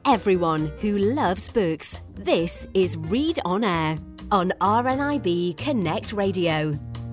everyone who loves books. This is Read On Air on RNIB Connect Radio.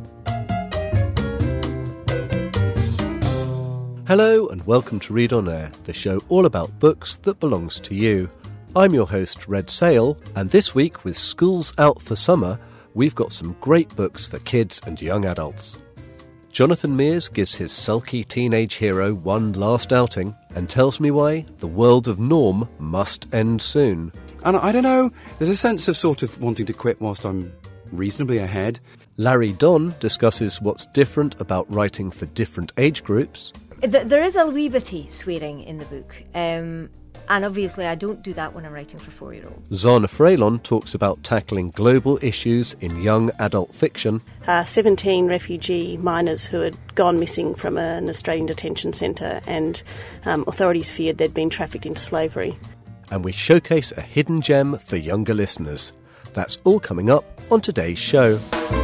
Hello and welcome to Read On Air, the show all about books that belongs to you. I'm your host, Red Sale, and this week, with schools out for summer, we've got some great books for kids and young adults. Jonathan Mears gives his sulky teenage hero one last outing and tells me why the world of Norm must end soon. And I don't know, there's a sense of sort of wanting to quit whilst I'm reasonably ahead. Larry Don discusses what's different about writing for different age groups. There is a wee bitty swearing in the book, and obviously I don't do that when I'm writing for 4-year-olds. Zana Freylon talks about tackling global issues in young adult fiction. 17 refugee miners who had gone missing from an Australian detention centre, and authorities feared they'd been trafficked into slavery. And we showcase a hidden gem for younger listeners. That's all coming up on today's show.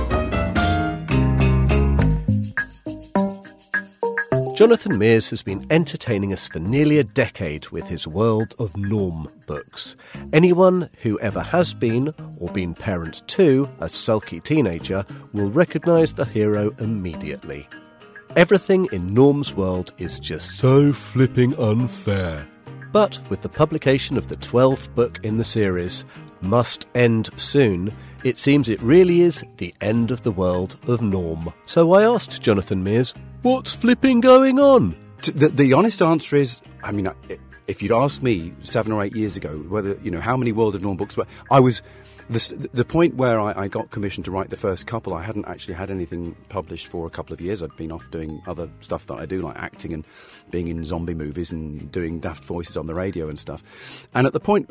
Jonathan Mears has been entertaining us for nearly a decade with his World of Norm books. Anyone who ever has been, or been parent to, a sulky teenager will recognise the hero immediately. Everything in Norm's world is just so flipping unfair. But with the publication of the 12th book in the series, Must End Soon, it seems it really is the end of the world of Norm. So I asked Jonathan Mears, what's flipping going on? The honest answer is, I mean, if you'd asked me 7 or 8 years ago whether, how many World of Norm books were, I was... The point where I got commissioned to write the first couple, I hadn't actually had anything published for a couple of years. I'd been off doing other stuff that I do, like acting and being in zombie movies and doing daft voices on the radio and stuff. And at the point,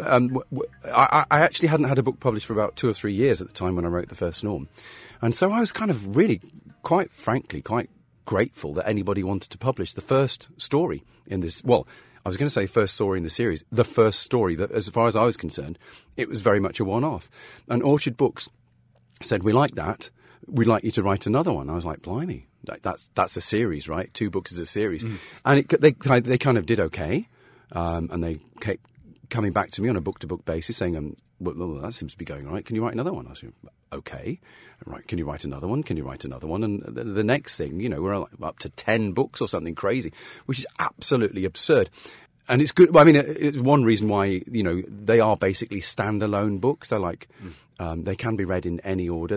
I actually hadn't had a book published for about 2 or 3 years at the time when I wrote the first Norm. And so I was kind of really, quite frankly, quite grateful that anybody wanted to publish the first story in this, well, I was going to say first story in the series, the first story that, as far as I was concerned, it was very much a one-off. And Orchard Books said, we like that, we'd like you to write another one. I was like, blimey, that's a series, right? 2 books is a series. And they kind of did okay, and they kept coming back to me on a book-to-book basis saying, well, that seems to be going all right, can you write another one? I said, okay, right, can you write another one? Can you write another one? And the next thing, we're up to 10 books or something crazy, which is absolutely absurd. And it's good. I mean, it's one reason why, they are basically standalone books. They're like, they can be read in any order.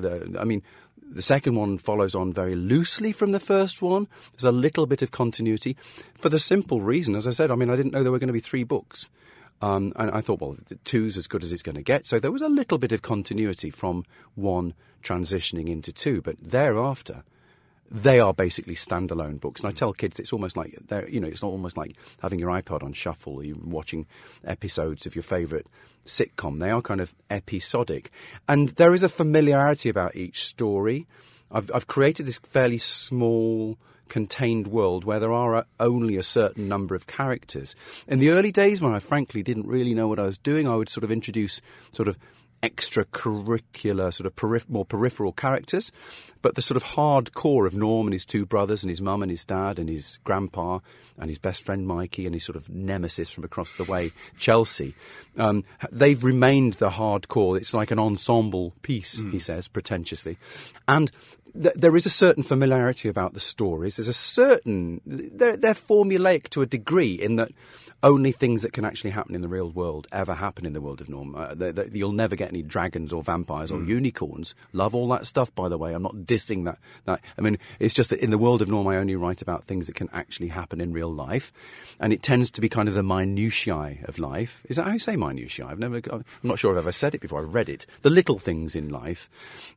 The second one follows on very loosely from the first one. There's a little bit of continuity for the simple reason, as I said, I didn't know there were going to be 3 books. And I thought, well, 2's as good as it's going to get. So there was a little bit of continuity from 1 transitioning into 2. But thereafter, they are basically standalone books. And I tell kids it's almost like, it's not almost like having your iPod on shuffle or you watching episodes of your favourite sitcom. They are kind of episodic. And there is a familiarity about each story. I've created this fairly small, contained world where there are only a certain number of characters. In the early days, when I frankly didn't really know what I was doing, I would sort of introduce sort of extracurricular, sort of more peripheral characters. But the sort of hard core of Norm and his 2 brothers and his mum and his dad and his grandpa and his best friend Mikey and his sort of nemesis from across the way, Chelsea, they've remained the hard core. It's like an ensemble piece, he says, pretentiously. And there is a certain familiarity about the stories. There's a certain... They're formulaic to a degree in that only things that can actually happen in the real world ever happen in the world of Norm. You'll never get any dragons or vampires or unicorns. Love all that stuff, by the way. I'm not dissing that. It's just that in the world of Norm, I only write about things that can actually happen in real life. And it tends to be kind of the minutiae of life. Is that how you say minutiae? I'm not sure I've ever said it before. I've read it. The little things in life,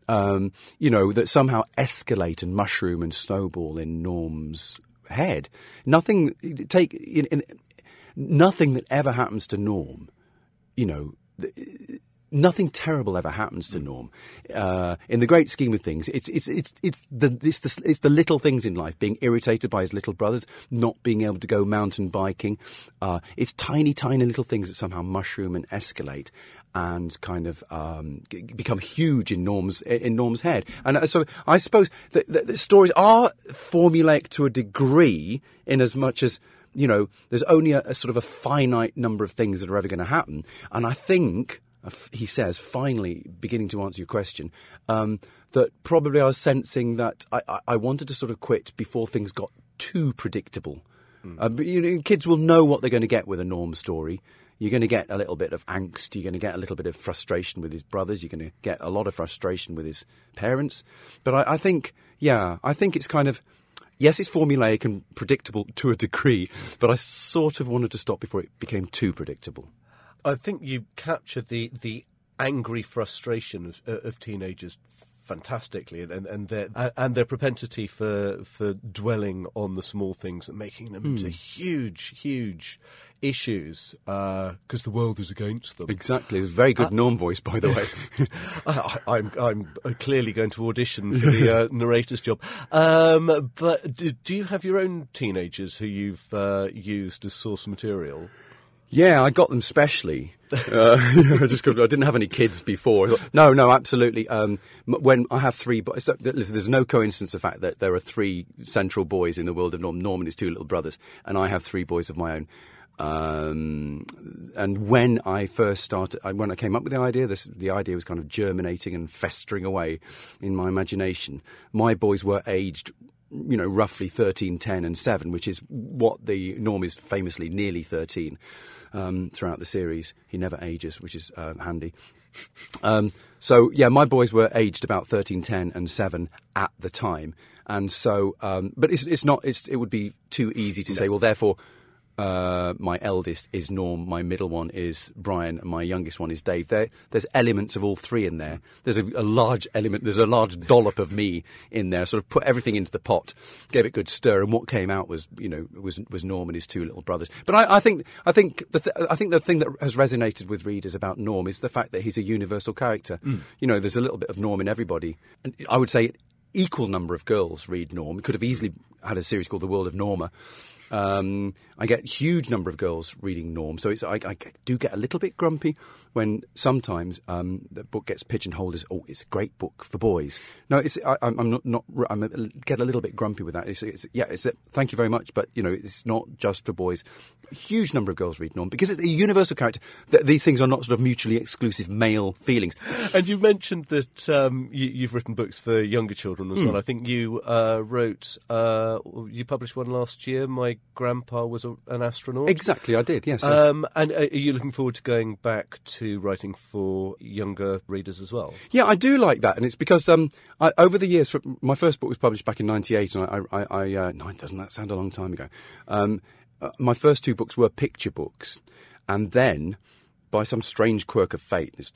that somehow escalate and mushroom and snowball in Norm's head. Nothing that ever happens to Norm, nothing terrible ever happens to Norm. In the great scheme of things, it's the little things in life, being irritated by his little brothers, not being able to go mountain biking. It's tiny, tiny little things that somehow mushroom and escalate and kind of become huge in Norm's head. And so I suppose the stories are formulaic to a degree, in as much as there's only a sort of a finite number of things that are ever going to happen. And I think, he says, finally, beginning to answer your question, that probably I was sensing that I wanted to sort of quit before things got too predictable. But, kids will know what they're going to get with a Norm story. You're going to get a little bit of angst. You're going to get a little bit of frustration with his brothers. You're going to get a lot of frustration with his parents. But I think it's kind of, yes, it's formulaic and predictable to a degree, but I sort of wanted to stop before it became too predictable. I think you captured the angry frustration of teenagers fantastically, and their propensity for dwelling on the small things and making them into huge issues because the world is against them. Exactly. It's a very good Norm voice, by the way. I'm clearly going to audition for the narrator's job. But do you have your own teenagers who you've used as source material? Yeah, I got them specially. I didn't have any kids before. No, absolutely. When I have three boys, there's no coincidence the fact that there are three central boys in the world of Norm. Norm and his two little brothers, and I have three boys of my own. And when I first started, when I came up with the idea, the idea was kind of germinating and festering away in my imagination. My boys were aged, roughly 13, 10 and 7, which is what the Norm is famously nearly 13 throughout the series. He never ages, which is handy. So, yeah, my boys were aged about 13, 10 and 7 at the time. And so, but it would be too easy to say, well, therefore, my eldest is Norm, my middle one is Brian, and my youngest one is Dave. There's elements of all three in there. There's a large element, there's a large dollop of me in there. Sort of put everything into the pot, gave it good stir, and what came out was Norm and his two little brothers. But I think the thing that has resonated with readers about Norm is the fact that he's a universal character. There's a little bit of Norm in everybody, and I would say equal number of girls read Norm. We could have easily had a series called The World of Norma. I get a huge number of girls reading Norm, so I do get a little bit grumpy when sometimes the book gets pigeonholed as, it's a great book for boys. No, I get a little bit grumpy with that. Thank you very much, but it's not just for boys. A huge number of girls read Norm because it's a universal character. These things are not sort of mutually exclusive male feelings. And you mentioned that you've written books for younger children as well. I think you you published one last year. My grandpa was an astronaut. Exactly, I did, yes. And are you looking forward to going back to writing for younger readers as well? Yeah, I do like that, and it's because over the years, my first book was published back in '98, and no, doesn't that sound a long time ago? My first two books were picture books, and then, by some strange quirk of fate, it's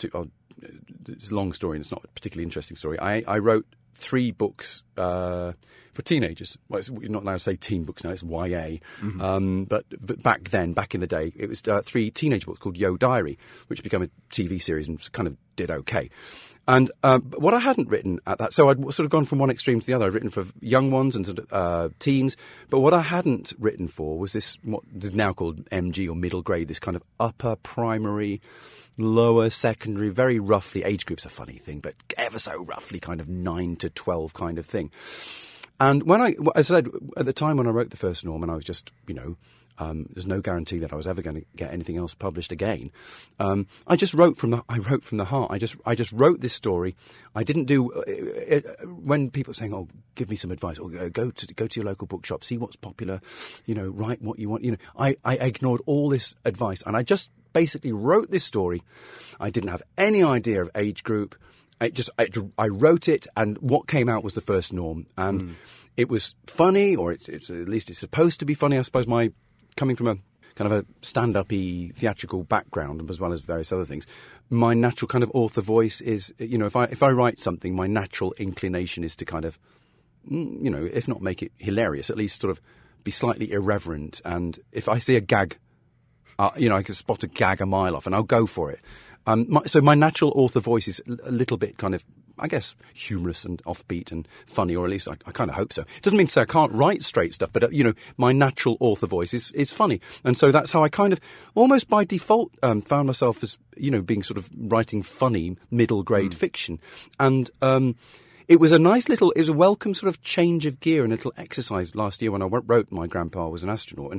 a long story and it's not a particularly interesting story, I wrote three books for teenagers. Well, you're not allowed to say teen books now, it's YA. But back then, back in the day, it was three teenage books called Yo Diary, which became a TV series and kind of did okay. And what I hadn't written at that, so I'd sort of gone from one extreme to the other. I'd written for young ones and teens, but what I hadn't written for was this, what is now called MG or middle grade, this kind of upper primary, lower secondary, very roughly, age group's a funny thing, but ever so roughly kind of 9 to 12 kind of thing. And when I said, at the time when I wrote the first Norm, and I was just, there's no guarantee that I was ever going to get anything else published again. I wrote from the heart. I just wrote this story. I didn't do when people are saying, "Oh, give me some advice," or go to your local bookshop, see what's popular, write what you want. I ignored all this advice, and I just basically wrote this story. I didn't have any idea of age group. I wrote it, and what came out was the first Norm, and it was funny, or it's at least it's supposed to be funny. I suppose coming from a kind of a stand-up-y theatrical background, as well as various other things, my natural kind of author voice is, if I write something, my natural inclination is to kind of, if not make it hilarious, at least sort of be slightly irreverent. And if I see a gag, I can spot a gag a mile off, and I'll go for it. So my natural author voice is a little bit kind of, I guess, humorous and offbeat and funny, or at least I kind of hope so. It doesn't mean to say I can't write straight stuff, but, my natural author voice is funny. And so that's how I kind of, almost by default, found myself as, being sort of writing funny middle grade fiction. And it was it was a welcome sort of change of gear and a little exercise last year when I wrote My Grandpa Was an Astronaut. And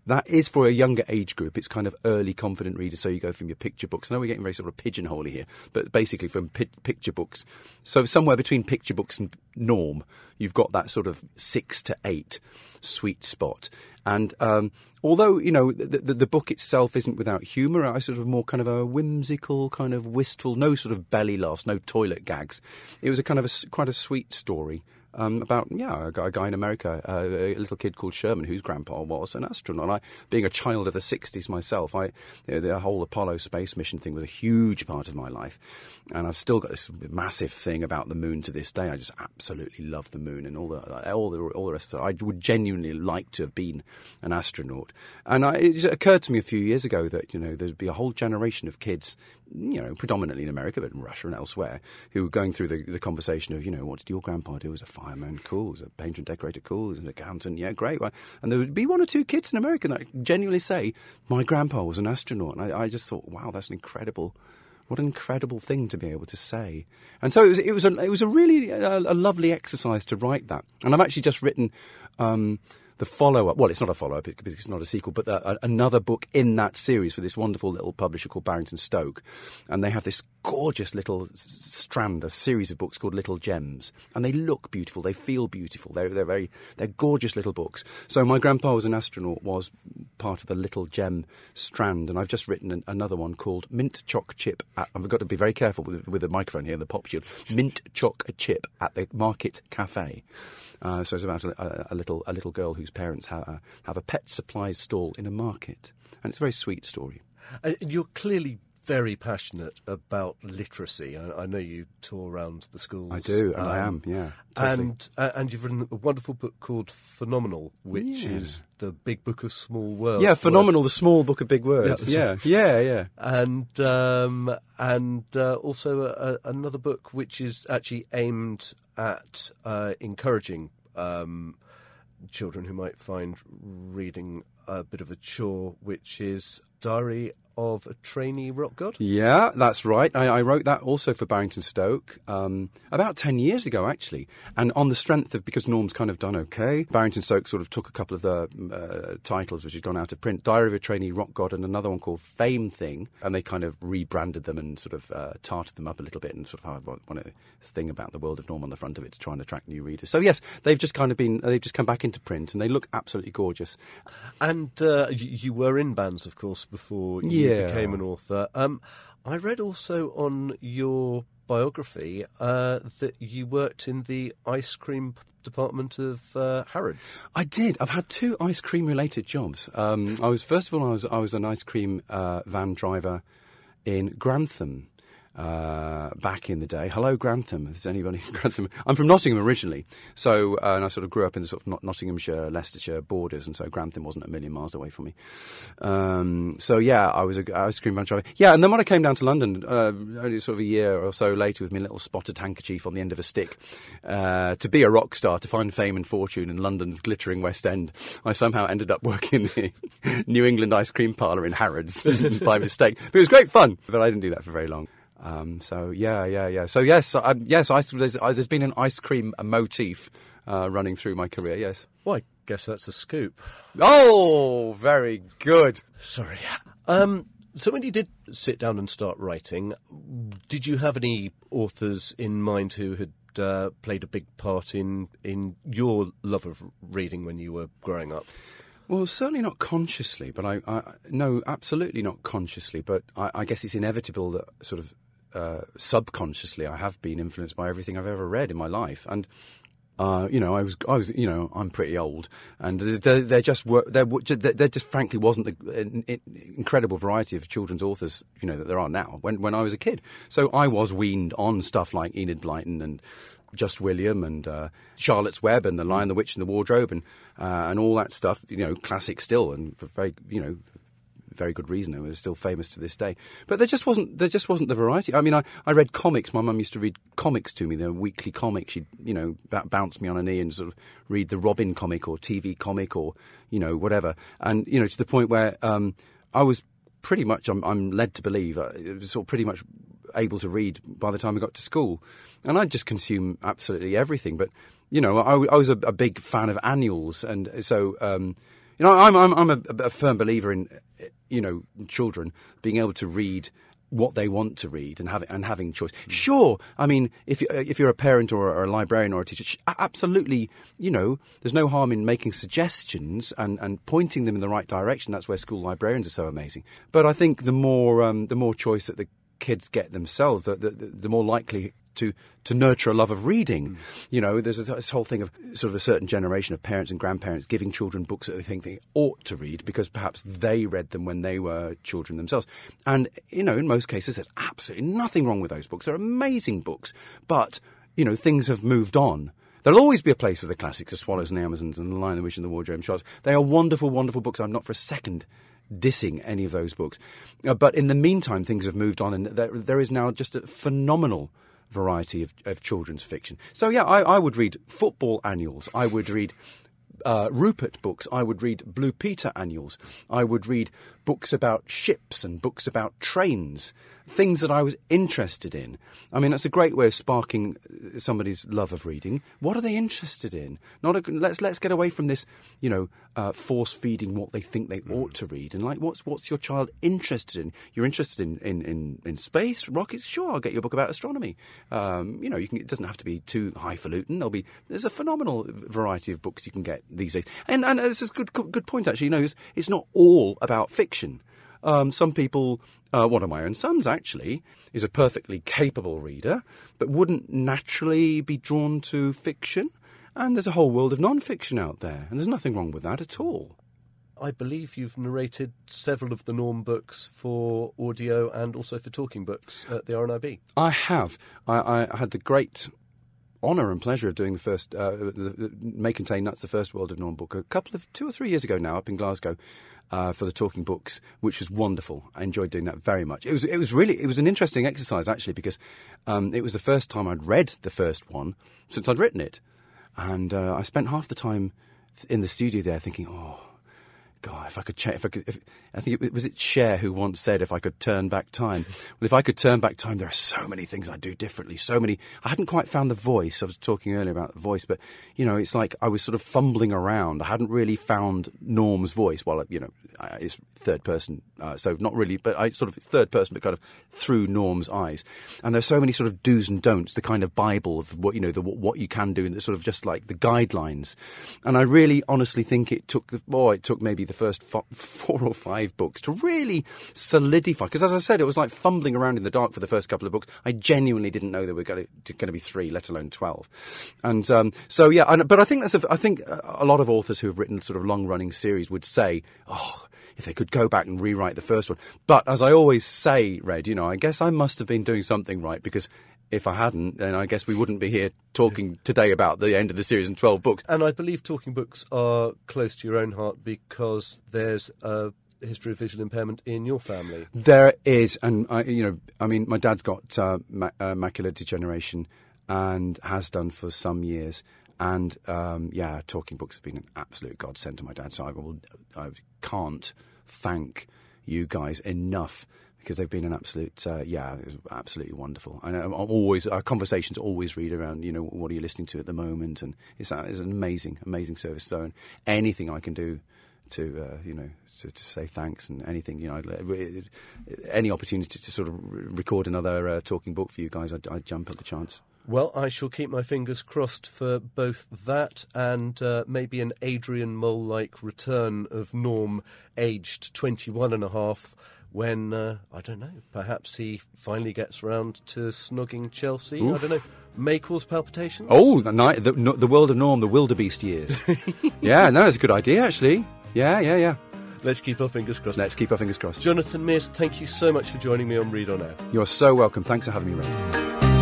that is for a younger age group. It's kind of early confident readers. So you go from your picture books. I know we're getting very sort of pigeonholey here, but basically from picture books. So somewhere between picture books and norm, you've got that sort of 6 to 8 sweet spot. And although, you know, the book itself isn't without humour, I sort of more kind of a whimsical, kind of wistful, no sort of belly laughs, no toilet gags. It was a kind of quite a sweet story. About a guy in America, a little kid called Sherman, whose grandpa was an astronaut. Being a child of the 60s myself, the whole Apollo space mission thing was a huge part of my life, and I've still got this massive thing about the moon to this day. I just absolutely love the moon and all the rest of it. I would genuinely like to have been an astronaut, and it just occurred to me a few years ago that, you know, there'd be a whole generation of kids, you know, predominantly in America, but in Russia and elsewhere, who were going through the conversation of, you know, what did your grandpa do as a fireman? Cool. As a painter and decorator? Cool. As an accountant? Yeah, great. And there would be 1 or 2 kids in America that genuinely say, my grandpa was an astronaut. And I just thought, wow, that's what an incredible thing to be able to say. And so it was a really a lovely exercise to write that. And I've actually just written the follow-up. Well, it's not a follow-up because it's not a sequel, but another book in that series for this wonderful little publisher called Barrington Stoke. And they have this gorgeous little strand, a series of books called Little Gems. And they look beautiful. They feel beautiful. They're gorgeous little books. So My Grandpa Was an Astronaut was part of the Little Gem strand. And I've just written another one called Mint Choc Chip. I've got to be very careful with the microphone here, the pop shield. Mint Choc Chip at the Market Cafe. So it's about a little girl whose parents have a pet supplies stall in a market, and it's a very sweet story. You're clearly very passionate about literacy. I know you tour around the schools. I do, and I am, yeah. Totally. And you've written a wonderful book called Phenomenal, which is the big book of small words. Yeah, Phenomenal, the small book of big words. Yeah. And also another book which is actually aimed at encouraging children who might find reading a bit of a chore, which is Diary of a Trainee Rock God? Yeah, that's right. I wrote that also for Barrington Stoke about 10 years ago, actually. And on the strength of, because Norm's kind of done okay, Barrington Stoke sort of took a couple of the titles which had gone out of print, Diary of a Trainee Rock God and another one called Fame Thing, and they kind of rebranded them and sort of tarted them up a little bit and sort of want a thing about the world of Norm on the front of it to try and attract new readers. So yes, they've just come back into print and they look absolutely gorgeous. And you were in bands, of course, before you became an author. I read also on your biography that you worked in the ice cream department of Harrods. I did. I've had 2 ice cream related jobs. I was an ice cream van driver in Grantham. Back in the day. Hello, Grantham. Is anybody in Grantham? I'm from Nottingham originally, so and I sort of grew up in the sort of Nottinghamshire, Leicestershire borders, and so Grantham wasn't a million miles away from me. So yeah, I was an ice cream van driver. Yeah, and then when I came down to London, only sort of a year or so later, with my little spotted handkerchief on the end of a stick, to be a rock star, to find fame and fortune in London's glittering West End, I somehow ended up working in the New England ice cream parlour in Harrods by mistake. But it was great fun, but I didn't do that for very long. So yeah. So yes, there's been an ice cream motif running through my career. Yes. Well, I guess that's a scoop. Oh, very good. Sorry. So when you did sit down and start writing, did you have any authors in mind who had played a big part in your love of reading when you were growing up? Well, certainly not consciously, but no, absolutely not consciously. But I guess it's inevitable that sort of subconsciously I have been influenced by everything I've ever read in my life. And I was, I'm pretty old, and there just frankly wasn't the incredible variety of children's authors, that there are now when I was a kid. So I was weaned on stuff like Enid Blyton and Just William and Charlotte's Web and The Lion, the Witch and the Wardrobe and all that stuff, classic still, and for very good reason. It was still famous to this day. But there just wasn't the variety. I mean, I read comics. My mum used to read comics to me, the weekly comic. She'd, bounce me on her knee and sort of read the Robin comic or TV comic or, whatever. And, to the point where I was pretty much, I'm led to believe, sort of pretty much able to read by the time I got to school. And I'd just consume absolutely everything. But, I was a big fan of annuals. And so, You know, I'm a firm believer in, you know, children being able to read what they want to read and having choice. Sure, I mean, if you're a parent or a librarian or a teacher, absolutely, you know, there's no harm in making suggestions and pointing them in the right direction. That's where school librarians are so amazing. But I think the more choice that the kids get themselves, the more likely to nurture a love of reading. You know, there's this whole thing of sort of a certain generation of parents and grandparents giving children books that they think they ought to read because perhaps they read them when they were children themselves. And, you know, in most cases, there's absolutely nothing wrong with those books. They're amazing books. But, you know, things have moved on. There'll always be a place for the classics, The Swallows and the Amazons and The Lion, the Witch and the Wardrobe Shots. They are wonderful, wonderful books. I'm not for a second dissing any of those books. But in the meantime, things have moved on, and there is now just a phenomenal variety of children's fiction. So, yeah, I would read football annuals. I would read Rupert books. I would read Blue Peter annuals. I would read books about ships and books about trains, things that I was interested in. I mean, that's a great way of sparking somebody's love of reading. What are they interested in? Let's get away from this, you know, force feeding what they think they ought to read. And like, what's your child interested in? You're interested in space, rockets? Sure, I'll get you a book about astronomy. You know, it doesn't have to be too highfalutin. There's a phenomenal variety of books you can get these days. And this is a good point, actually. You know, it's not all about fiction. Some people, one of my own sons actually, is a perfectly capable reader, but wouldn't naturally be drawn to fiction. And there's a whole world of non-fiction out there, and there's nothing wrong with that at all. I believe you've narrated several of the Norm books for audio and also for talking books at the RNIB. I have. I had the great honour and pleasure of doing the first May Contain Nuts, the first World of Norm book, 2 or 3 years ago now, up in Glasgow, for the talking books, which was wonderful. I enjoyed doing that very much. It was an interesting exercise actually, because it was the first time I'd read the first one since I'd written it, and I spent half the time in the studio there thinking, oh God, if I could change, I think it was Cher who once said, if I could turn back time. Well, if I could turn back time, there are so many things I'd do differently. I hadn't quite found the voice. I was talking earlier about the voice, but, you know, it's like I was sort of fumbling around. I hadn't really found Norm's voice. Well, you know, it's third person, so not really, but I sort of third person, but kind of through Norm's eyes. And there's so many sort of do's and don'ts, the kind of Bible of what, you know, what you can do, and the sort of just like the guidelines. And I really honestly think it took maybe the first 4 or 5 books to really solidify, because as I said, it was like fumbling around in the dark for the first couple of books. I genuinely didn't know there were going to be 3, let alone 12. And so yeah, but I think a lot of authors who have written sort of long running series would say, oh, if they could go back and rewrite the first one. But as I always say, Red, you know, I guess I must have been doing something right, because if I hadn't, then I guess we wouldn't be here talking today about the end of the series and 12 books. And I believe talking books are close to your own heart because there's a history of visual impairment in your family. There is, and my dad's got macular degeneration and has done for some years. And talking books have been an absolute godsend to my dad. So I can't thank you guys enough, because they've been an absolute, it was absolutely wonderful. And our conversations always read around, you know, what are you listening to at the moment? And it's an amazing, amazing service. So anything I can do to say thanks, and anything, you know, any opportunity to sort of record another talking book for you guys, I'd jump at the chance. Well, I shall keep my fingers crossed for both that and maybe an Adrian Mole-like return of Norm, aged 21 and a half, when, I don't know, perhaps he finally gets round to snogging Chelsea. Oof. I don't know, may cause palpitations? Oh, the world of Norm, the wildebeest years. Yeah, no, that's a good idea, actually. Yeah. Let's keep our fingers crossed. Let's keep our fingers crossed. Jonathan Mears, thank you so much for joining me on Read On Air. You're so welcome. Thanks for having me, Ray.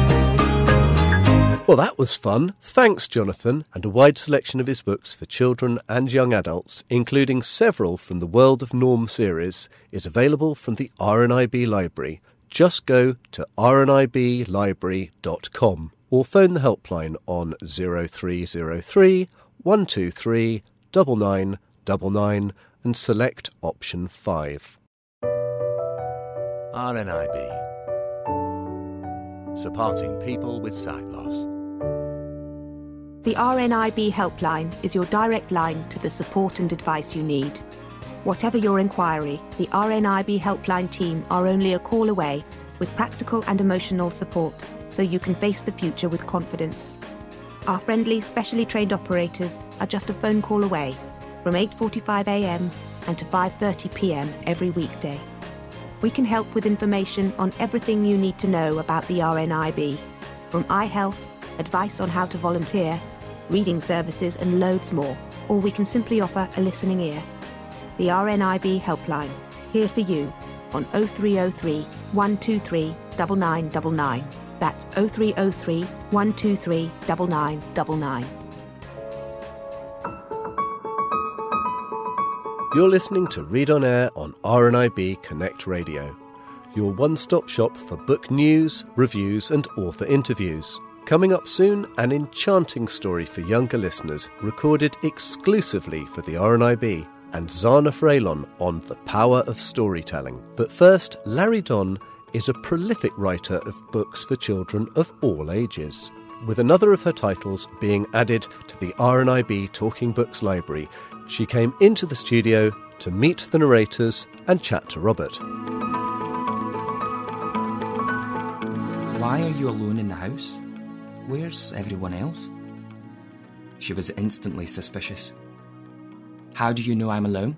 Well, that was fun. Thanks, Jonathan. And a wide selection of his books for children and young adults, including several from the World of Norm series, is available from the RNIB Library. Just go to rniblibrary.com or phone the helpline on 0303 123 9999 and select option 5. RNIB, supporting people with sight loss. The RNIB helpline is your direct line to the support and advice you need. Whatever your inquiry, the RNIB helpline team are only a call away with practical and emotional support so you can face the future with confidence. Our friendly, specially trained operators are just a phone call away from 8:45am and to 5:30pm every weekday. We can help with information on everything you need to know about the RNIB, from eye health, advice on how to volunteer, reading services and loads more, or we can simply offer a listening ear. The RNIB helpline, here for you on 0303 123 9999. That's 0303 123 9999. You're listening to Read on Air on RNIB Connect Radio, your one-stop shop for book news, reviews and author interviews. Coming up soon, an enchanting story for younger listeners recorded exclusively for the RNIB, and Zana Freylon on the power of storytelling. But first, Larry Donn is a prolific writer of books for children of all ages, with another of her titles being added to the RNIB Talking Books library. She came into the studio to meet the narrators and chat to Robert. Why are you alone in the house? Where's everyone else? She was instantly suspicious. How do you know I'm alone?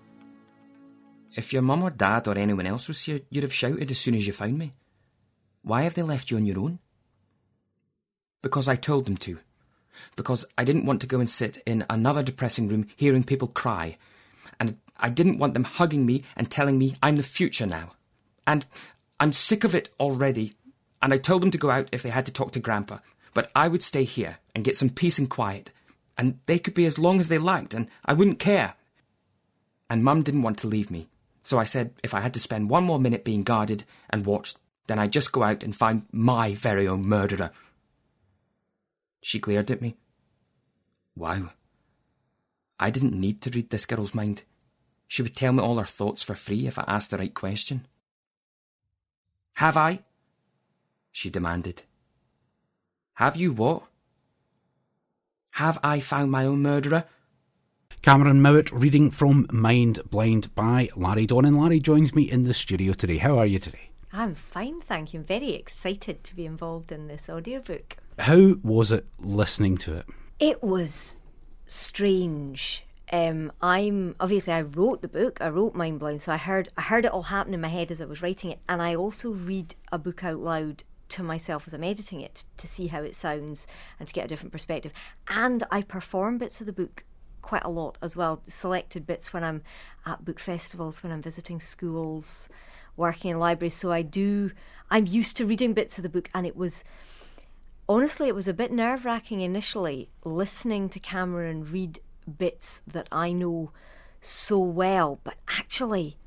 If your mum or dad or anyone else was here, you'd have shouted as soon as you found me. Why have they left you on your own? Because I told them to. Because I didn't want to go and sit in another depressing room hearing people cry. And I didn't want them hugging me and telling me I'm the future now. And I'm sick of it already. And I told them to go out if they had to talk to Grandpa. But I would stay here and get some peace and quiet. And they could be as long as they liked, and I wouldn't care. And Mum didn't want to leave me. So I said if I had to spend one more minute being guarded and watched, then I'd just go out and find my very own murderer. She glared at me. Wow. I didn't need to read this girl's mind. She would tell me all her thoughts for free if I asked the right question. Have I? She demanded. Have you what? Have I found my own murderer? Cameron Mowat reading from Mind Blind by Larry Donn. And Larry joins me in the studio today. How are you today? I'm fine, thank you. I'm very excited to be involved in this audiobook. How was it listening to it? It was strange. I wrote the book, I wrote Mind Blind, so I heard it all happen in my head as I was writing it, and I also read a book out loud to myself as I'm editing it to see how it sounds and to get a different perspective. And I perform bits of the book quite a lot as well, selected bits when I'm at book festivals, when I'm visiting schools, working in libraries. So I'm used to reading bits of the book, and it was a bit nerve-wracking initially listening to Cameron read bits that I know so well, but actually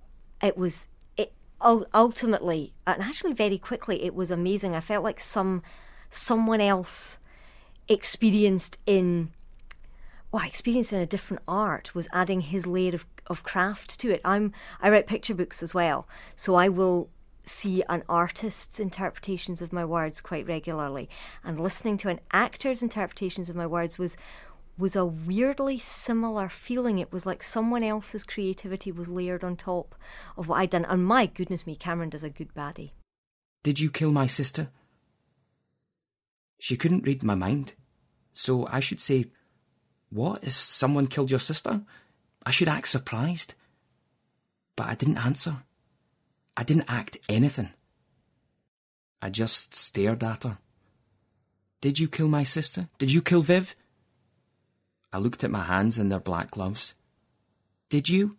ultimately, and actually very quickly, it was amazing. I felt like someone else experienced in a different art was adding his layer of craft to it. I write picture books as well, so I will see an artist's interpretations of my words quite regularly, and listening to an actor's interpretations of my words was a weirdly similar feeling. It was like someone else's creativity was layered on top of what I'd done. And my goodness me, Cameron does a good baddie. Did you kill my sister? She couldn't read my mind. So I should say, what? Has someone killed your sister? I should act surprised. But I didn't answer. I didn't act anything. I just stared at her. Did you kill my sister? Did you kill Viv? I looked at my hands in their black gloves. Did you?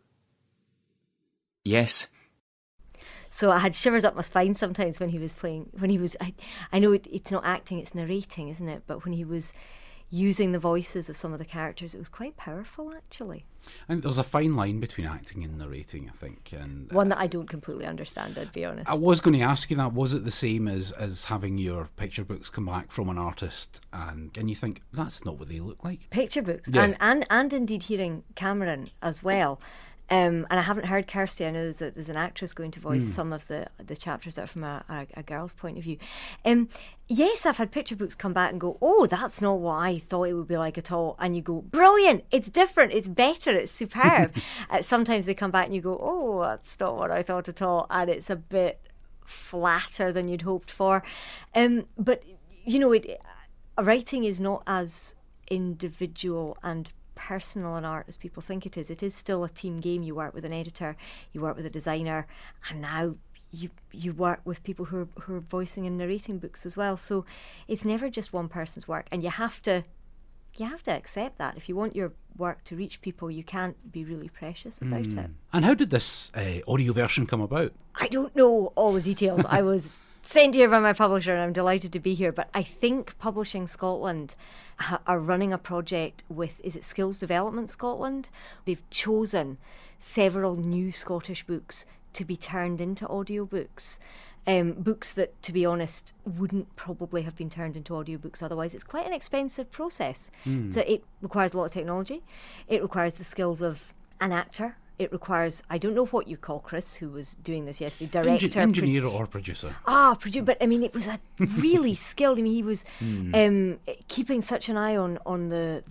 Yes. So I had shivers up my spine sometimes when he was playing, I know it's not acting, it's narrating, isn't it? But when he was using the voices of some of the characters, it was quite powerful, actually. And there's a fine line between acting and narrating, I think. And one that I don't completely understand, I'd be honest. I was going to ask you that. Was it the same as having your picture books come back from an artist and you think, that's not what they look like? Picture books, yeah. and indeed hearing Cameron as well. And I haven't heard Kirsty. I know there's an actress going to voice some of the chapters that are from a girl's point of view. Yes, I've had picture books come back and go, oh, that's not what I thought it would be like at all. And you go, brilliant, it's different, it's better, it's superb. Sometimes they come back and you go, oh, that's not what I thought at all. And it's a bit flatter than you'd hoped for. But, you know, writing is not as individual and personal an art as people think it is. It is still a team game. You work with an editor, you work with a designer, and now you work with people who are voicing and narrating books as well. So it's never just one person's work, and you have to accept that. If you want your work to reach people, you can't be really precious about it. And how did this audio version come about? I don't know all the details. I was sent here by my publisher, and I'm delighted to be here. But I think Publishing Scotland are running a project with, is it Skills Development Scotland? They've chosen several new Scottish books to be turned into audiobooks. Books that, to be honest, wouldn't probably have been turned into audiobooks otherwise. It's quite an expensive process. So it requires a lot of technology. It requires the skills of an actor. It requires, I don't know what you call Chris, who was doing this yesterday, director. Engineer or producer. But I mean, it was a really skilled, I mean, he was keeping such an eye on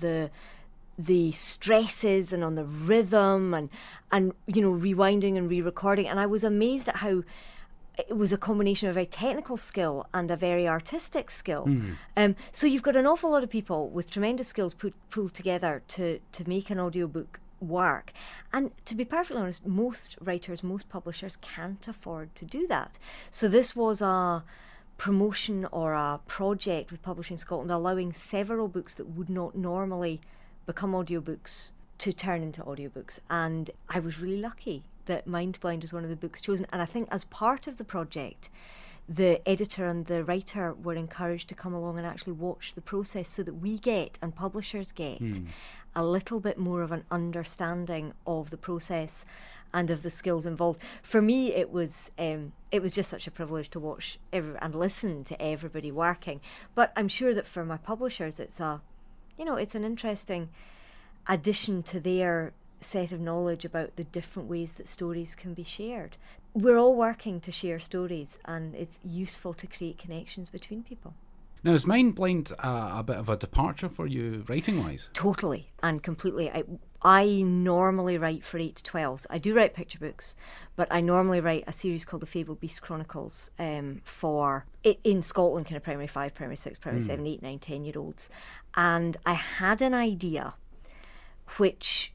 the stresses and on the rhythm and you know, rewinding and re-recording. And I was amazed at how it was a combination of a very technical skill and a very artistic skill. So you've got an awful lot of people with tremendous skills pulled together to make an audiobook work. And to be perfectly honest, most writers, most publishers can't afford to do that. So this was a promotion or a project with Publishing Scotland allowing several books that would not normally become audiobooks to turn into audiobooks. And I was really lucky that Mindblind was one of the books chosen. And I think as part of the project, the editor and the writer were encouraged to come along and actually watch the process so that we get, and publishers get, a little bit more of an understanding of the process and of the skills involved. For me, it was just such a privilege to watch and listen to everybody working. But I'm sure that for my publishers, it's an interesting addition to their set of knowledge about the different ways that stories can be shared. We're all working to share stories, and it's useful to create connections between people. Now, is Mindblind a bit of a departure for you writing-wise? Totally and completely. I normally write for 8 to 12s. I do write picture books, but I normally write a series called The Fabled Beast Chronicles for, in Scotland, kind of primary 5, primary 6, primary 7, 8, 9, 10-year-olds. And I had an idea which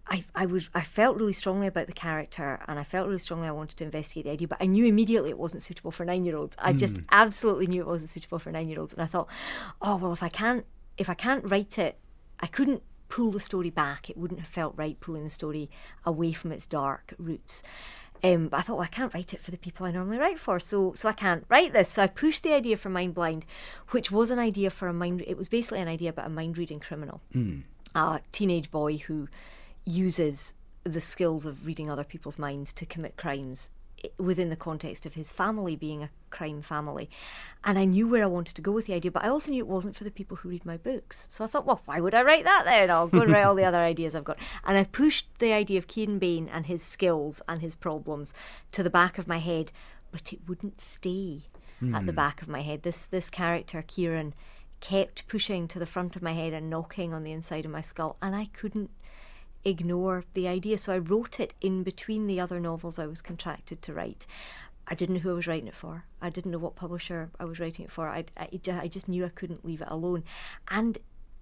I felt really strongly about the character, and I felt really strongly I wanted to investigate the idea, but I knew immediately it wasn't suitable for 9-year-olds. I just absolutely knew it wasn't suitable for 9-year-olds. And I thought, oh, well, if I can't write it, I couldn't pull the story back. It wouldn't have felt right pulling the story away from its dark roots. But I thought, well, I can't write it for the people I normally write for, so I can't write this. So I pushed the idea for Mindblind, which was an idea for it was basically an idea about a mind-reading criminal. A teenage boy who uses the skills of reading other people's minds to commit crimes within the context of his family being a crime family. And I knew where I wanted to go with the idea, but I also knew it wasn't for the people who read my books. So I thought, well, why would I write that then? I'll go and write all the other ideas I've got. And I pushed the idea of Kieran Bain and his skills and his problems to the back of my head, but it wouldn't stay at the back of my head. This character, Kieran, kept pushing to the front of my head and knocking on the inside of my skull, and I couldn't ignore the idea. So I wrote it in between the other novels I was contracted to write. I didn't know who I was writing it for. I didn't know what publisher I was writing it for. I just knew I couldn't leave it alone. And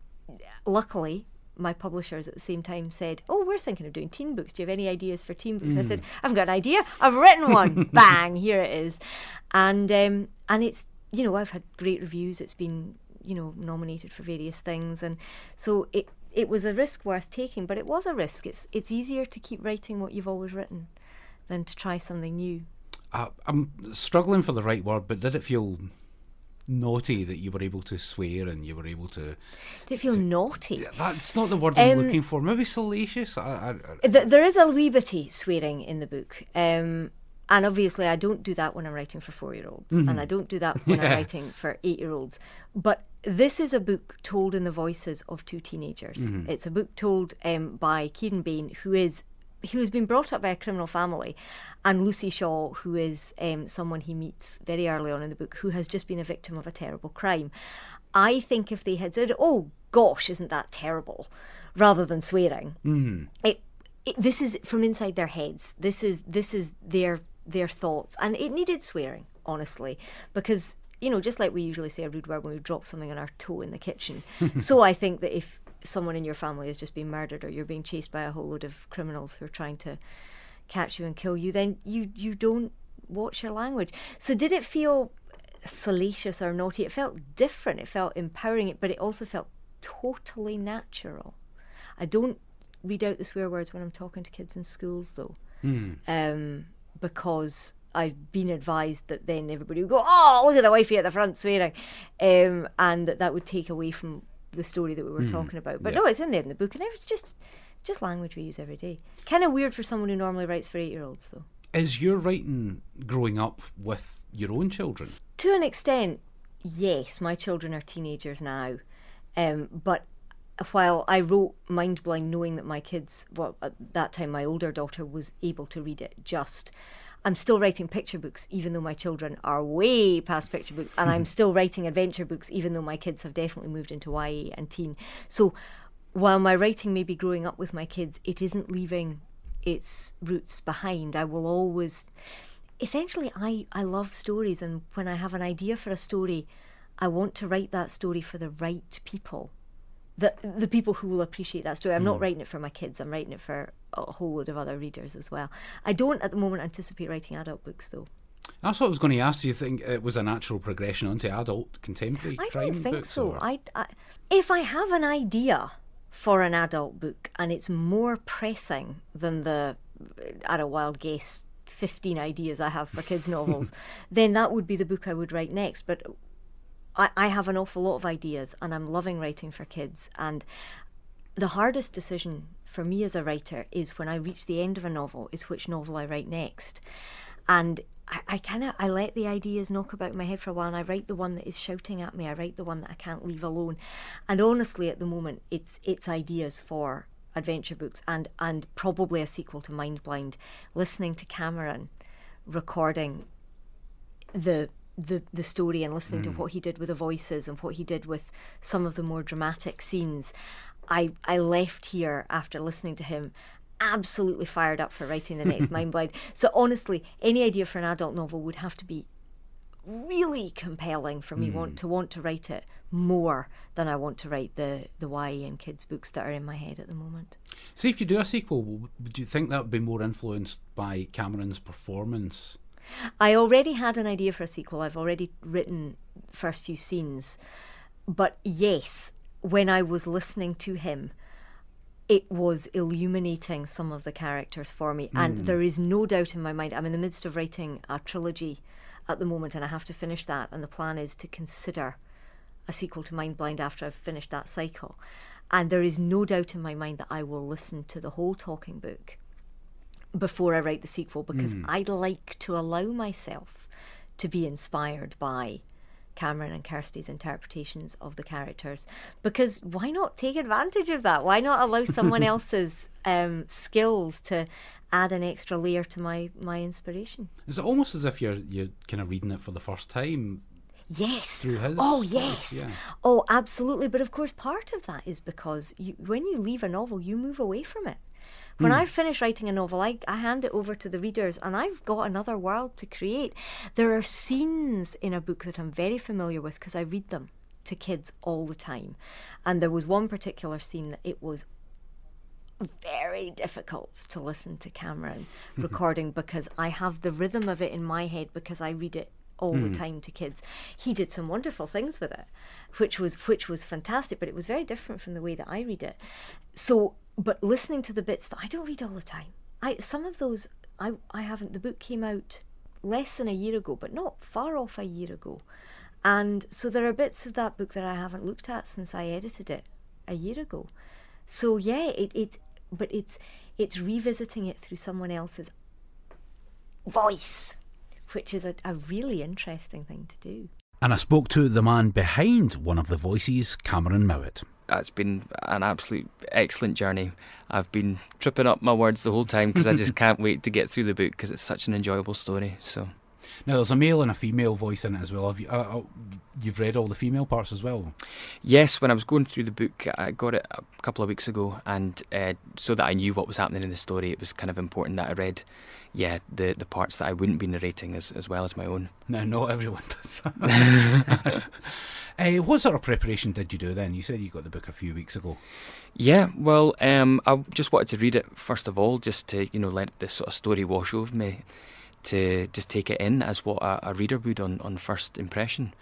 luckily, my publishers at the same time said, oh, we're thinking of doing teen books. Do you have any ideas for teen books? I said, I've got an idea. I've written one. Bang, here it is. And it's, I've had great reviews. It's been, nominated for various things. And so it was a risk worth taking, but it was a risk. It's easier to keep writing what you've always written than to try something new. I'm struggling for the right word, but did it feel naughty that you were able to swear and you were able to... Did it feel naughty? That's not the word I'm looking for. Maybe salacious? There is a wee bitty swearing in the book. And obviously I don't do that when I'm writing for 4-year-olds, and I don't do that when I'm writing for 8-year-olds. But this is a book told in the voices of 2 teenagers. It's a book told by Kieran Bain, who is he was being brought up by a criminal family, and Lucy Shaw, who is someone he meets very early on in the book, who has just been a victim of a terrible crime. I think if they had said, "Oh gosh, isn't that terrible," rather than swearing, this is from inside their heads. This is their thoughts, and it needed swearing, honestly, because, you know, just like we usually say a rude word when we drop something on our toe in the kitchen. So I think that if someone in your family has just been murdered, or you're being chased by a whole load of criminals who are trying to catch you and kill you, then you don't watch your language. So did it feel salacious or naughty? It felt different. It felt empowering, but it also felt totally natural. I don't read out the swear words when I'm talking to kids in schools, though, because I've been advised that then everybody would go, "Oh, look at the wifey at the front swearing," and that would take away from the story that we were talking about. But no, it's in there in the book, and it's just language we use every day. Kind of weird for someone who normally writes for 8-year-olds, though. Is your writing growing up with your own children? To an extent, yes. My children are teenagers now, but while I wrote Mind Blind knowing that my kids, well, at that time my older daughter was able to read it I'm still writing picture books, even though my children are way past picture books, and I'm still writing adventure books, even though my kids have definitely moved into YA and teen. So while my writing may be growing up with my kids, it isn't leaving its roots behind. I will always... Essentially, I love stories, and when I have an idea for a story, I want to write that story for the right people. The people who will appreciate that story. I'm not writing it for my kids, I'm writing it for a whole load of other readers as well. I don't at the moment anticipate writing adult books, though. That's what I was going to ask. Do you think it was a natural progression onto adult contemporary crime books? I don't think so. If I have an idea for an adult book and it's more pressing than the, at a wild guess, 15 ideas I have for kids' novels, then that would be the book I would write next. But I have an awful lot of ideas, and I'm loving writing for kids. And the hardest decision for me as a writer is when I reach the end of a novel, is which novel I write next. And I let the ideas knock about in my head for a while, and I write the one that is shouting at me. I write the one that I can't leave alone. And honestly, at the moment, it's ideas for adventure books and probably a sequel to Mind Blind. Listening to Cameron recording the story and listening to what he did with the voices and what he did with some of the more dramatic scenes. I left here after listening to him absolutely fired up for writing the next Mind Blind. So honestly, any idea for an adult novel would have to be really compelling for me want to write it more than I want to write the YA and kids books that are in my head at the moment. See, if you do a sequel, would you think that would be more influenced by Cameron's performance? I already had an idea for a sequel. I've already written the first few scenes. But yes, when I was listening to him, it was illuminating some of the characters for me. And there is no doubt in my mind, I'm in the midst of writing a trilogy at the moment, and I have to finish that. And the plan is to consider a sequel to Mind Blind after I've finished that cycle. And there is no doubt in my mind that I will listen to the whole talking book before I write the sequel, because I'd like to allow myself to be inspired by Cameron and Kirsty's interpretations of the characters. Because why not take advantage of that? Why not allow someone else's skills to add an extra layer to my inspiration? Is it almost as if you're kind of reading it for the first time? Yes. Through his yes. Yeah. Oh, absolutely. But of course, part of that is because when you leave a novel, you move away from it. When I finish writing a novel, I hand it over to the readers, and I've got another world to create. There are scenes in a book that I'm very familiar with because I read them to kids all the time. And there was one particular scene that it was very difficult to listen to Cameron recording because I have the rhythm of it in my head because I read it all the time to kids. He did some wonderful things with it, which was fantastic, but it was very different from the way that I read it. So, but listening to the bits that I don't read all the time, some of those I haven't. The book came out less than a year ago, but not far off a year ago, and so there are bits of that book that I haven't looked at since I edited it a year ago. So yeah, it's revisiting it through someone else's voice, which is a really interesting thing to do. And I spoke to the man behind one of the voices, Cameron Mowat. It's been an absolute excellent journey. I've been tripping up my words the whole time because I just can't wait to get through the book because it's such an enjoyable story. So now there's a male and a female voice in it as well. Have you, you've read all the female parts as well? Yes, when I was going through the book, I got it a couple of weeks ago, and so that I knew what was happening in the story, it was kind of important that I read, the parts that I wouldn't be narrating as well as my own. No, not everyone does that. What sort of preparation did you do then? You said you got the book a few weeks ago. Yeah, well, I just wanted to read it first of all, just to let the sort of story wash over me, to just take it in as what a reader would on first impression.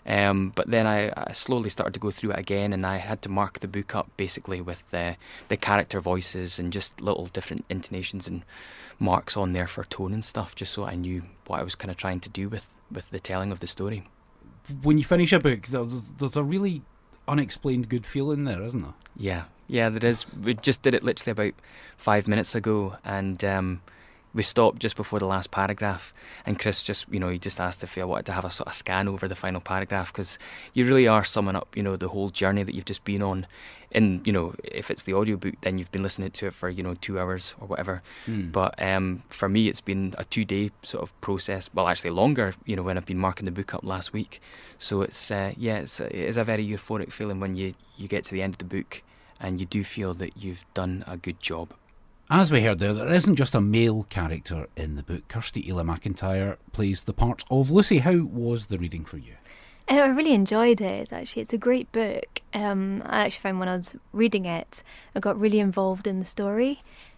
But then I slowly started to go through it again, and I had to mark the book up basically with the character voices and just little different intonations and marks on there for tone and stuff, just so I knew what I was kind of trying to do with the telling of the story. When you finish a book, there's a really unexplained good feeling there, isn't there? Yeah, there is. We just did it literally about 5 minutes ago, and we stopped just before the last paragraph, and Chris just, he just asked if I wanted to have a sort of scan over the final paragraph, because you really are summing up, the whole journey that you've just been on. And, if it's the audiobook, then you've been listening to it for, 2 hours or whatever. But for me, it's been a 2-day sort of process. Well, actually longer, when I've been marking the book up last week. So it is a very euphoric feeling when you get to the end of the book and you do feel that you've done a good job. As we heard there isn't just a male character in the book. Kirsty Ela McIntyre plays the part of Lucy. How was the reading for you? I really enjoyed it. It's a great book. I actually found when I was reading it, I got really involved in the story.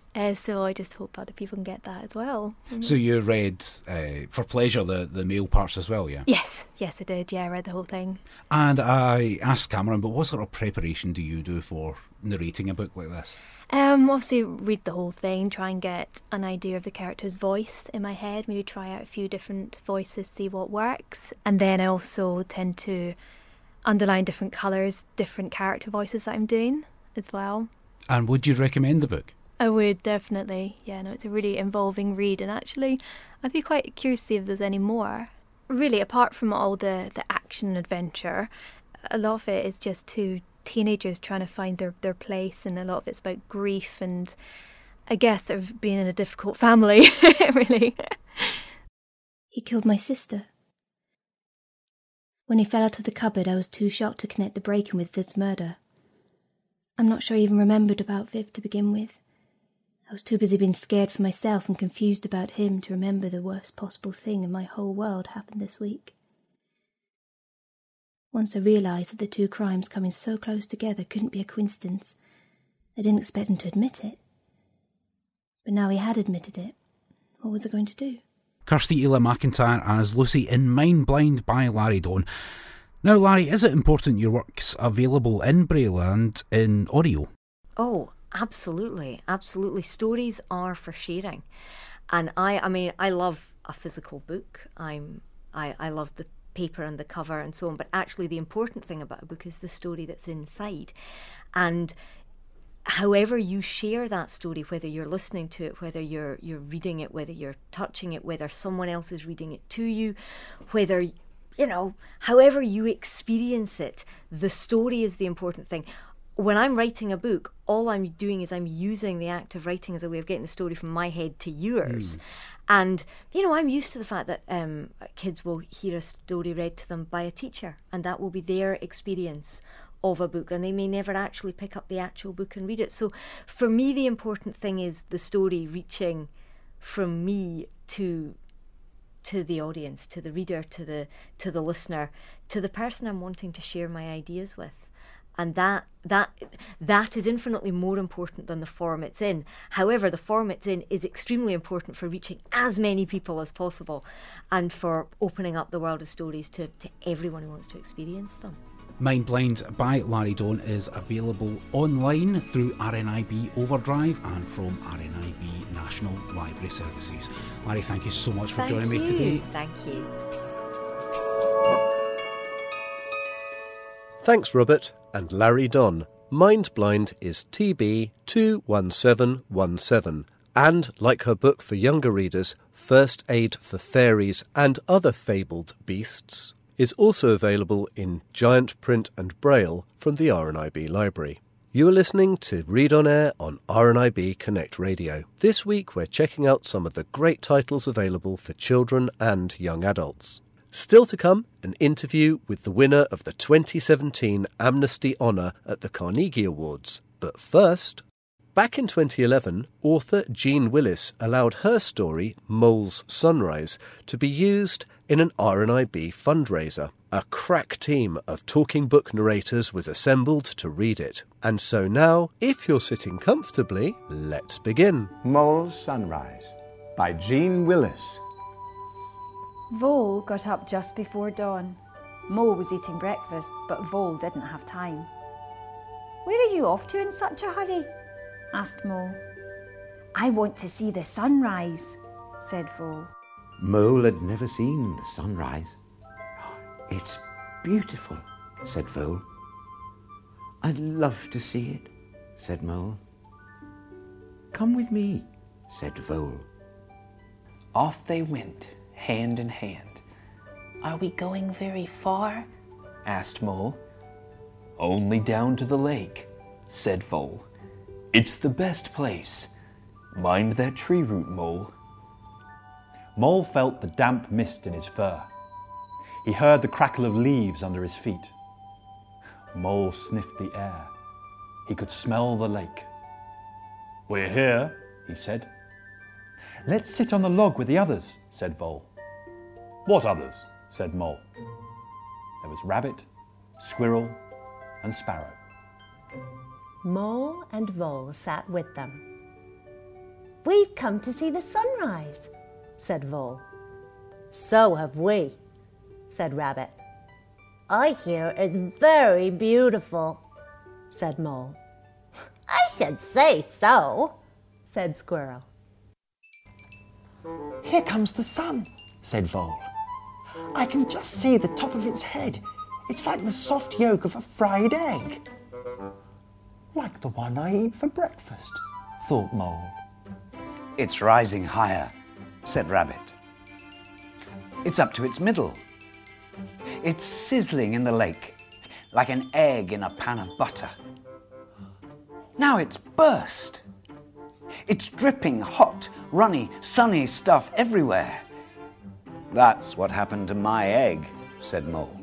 So I just hope other people can get that as well. So you read, for pleasure, the male parts as well, yeah? Yes, I did. Yeah, I read the whole thing. And I asked Cameron, but what sort of preparation do you do for narrating a book like this? Obviously read the whole thing, try and get an idea of the character's voice in my head, maybe try out a few different voices, see what works. And then I also tend to underline different colours, different character voices that I'm doing as well. And would you recommend the book? I would, definitely. Yeah, no, it's a really involving read, and actually I'd be quite curious to see if there's any more. Really, apart from all the action and adventure, a lot of it is just two teenagers trying to find their place, and a lot of it's about grief and I guess sort of being in a difficult family, really. He killed my sister. When he fell out of the cupboard, I was too shocked to connect the break-in with Viv's murder. I'm not sure I even remembered about Viv to begin with. I was too busy being scared for myself and confused about him to remember the worst possible thing in my whole world happened this week. Once I realised that the two crimes coming so close together couldn't be a coincidence, I didn't expect him to admit it. But now he had admitted it. What was I going to do? Kirsty Ela McIntyre as Lucy in Mind Blind by Larry Doan. Now, Larry, is it important your work's available in Braille and in audio? Oh, absolutely. Absolutely. Stories are for sharing. And I love a physical book. I love the paper and the cover and so on, but actually the important thing about a book is the story that's inside. And however you share that story, whether you're listening to it, whether you're reading it, whether you're touching it, whether someone else is reading it to you, whether, however you experience it, the story is the important thing. When I'm writing a book, all I'm doing is I'm using the act of writing as a way of getting the story from my head to yours. And, I'm used to the fact that kids will hear a story read to them by a teacher, and that will be their experience of a book, and they may never actually pick up the actual book and read it. So for me, the important thing is the story reaching from me to the audience, to the reader, to the listener, to the person I'm wanting to share my ideas with. And that is infinitely more important than the form it's in. However, the form it's in is extremely important for reaching as many people as possible and for opening up the world of stories to everyone who wants to experience them. Mind Blind by Larry Doan is available online through RNIB Overdrive and from RNIB National Library Services. Larry, thank you so much for joining me today. Thank you. Thanks, Robert and Larry Doan. Mind Blind is TB 21717. And, like her book for younger readers, First Aid for Fairies and Other Fabled Beasts, is also available in giant print and braille from the RNIB library. You are listening to Read on Air on RNIB Connect Radio. This week we're checking out some of the great titles available for children and young adults. Still to come, an interview with the winner of the 2017 Amnesty Honour at the Carnegie Awards. But first, back in 2011, author Jean Willis allowed her story, Mole's Sunrise, to be used in an RNIB fundraiser. A crack team of talking book narrators was assembled to read it. And so now, if you're sitting comfortably, let's begin. Mole's Sunrise by Jean Willis. Vole got up just before dawn. Mole was eating breakfast, but Vole didn't have time. "Where are you off to in such a hurry?" asked Mole. "I want to see the sunrise," said Vole. Mole had never seen the sunrise. "It's beautiful," said Vole. "I'd love to see it," said Mole. "Come with me," said Vole. Off they went, hand in hand. "Are we going very far?" asked Mole. "Only down to the lake," said Vole. "It's the best place. Mind that tree root, Mole." Mole felt the damp mist in his fur. He heard the crackle of leaves under his feet. Mole sniffed the air. He could smell the lake. "We're here," he said. "Let's sit on the log with the others," said Vole. "What others?" said Mole. There was Rabbit, Squirrel, and Sparrow. Mole and Vole sat with them. "We've come to see the sunrise," said Vole. "So have we," said Rabbit. "I hear it's very beautiful," said Mole. "I should say so," said Squirrel. "Here comes the sun," said Vole. "I can just see the top of its head. It's like the soft yolk of a fried egg." "Like the one I eat for breakfast," thought Mole. "It's rising higher," said Rabbit. "It's up to its middle. It's sizzling in the lake, like an egg in a pan of butter. Now it's burst. It's dripping hot, runny, sunny stuff everywhere. That's what happened to my egg," said Mole.